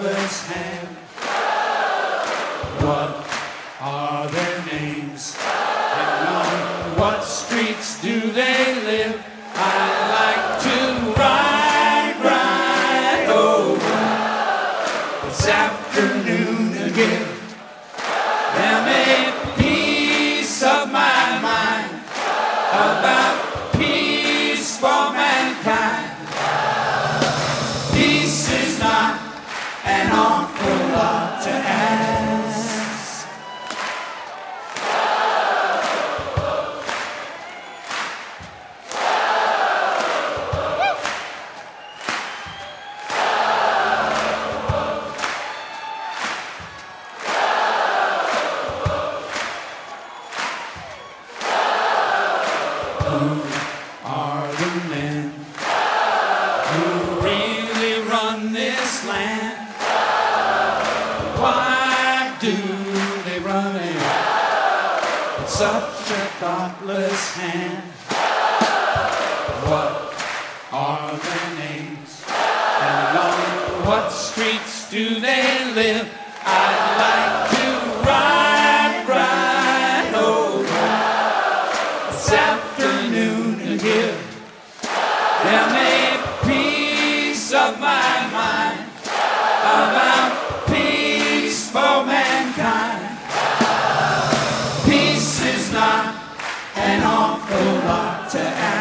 thoughtless hand. What are their names? And on what streets do they live? I like to ride over this afternoon again. Them a piece of my mind about peace for mankind. Peace is not an awful lot to ask. Who are the men who really run this land? Why do they run it with such a thoughtless hand? What are their names? And on what streets do they live? I'd like to ride over this afternoon and give them a piece of my mind about peace for mankind. Peace is not an awful lot to ask.